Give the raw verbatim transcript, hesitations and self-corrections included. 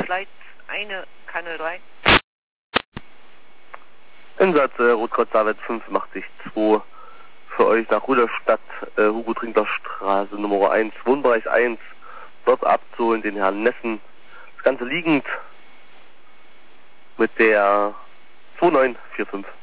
Gleit eine Kanne drei. Einsatz äh, Rotkreuz David fünf macht sich zwei für euch nach Rüderstadt, äh, Hugo Trinkler Straße Nummer eins, Wohnbereich eins, dort abzuholen, den Herrn Nessen. Das Ganze liegend mit der zwei neun vier fünf.